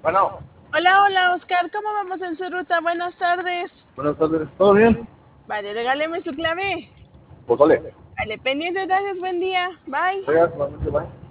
Bueno, Hola, hola, Oscar. ¿Cómo vamos en su ruta? Buenas tardes. buenas tardes. ¿Todo bien? Vale, regáleme su clave. Pues vale. Vale, pendiente, gracias, buen día. Bye. Gracias, igualmente, bye.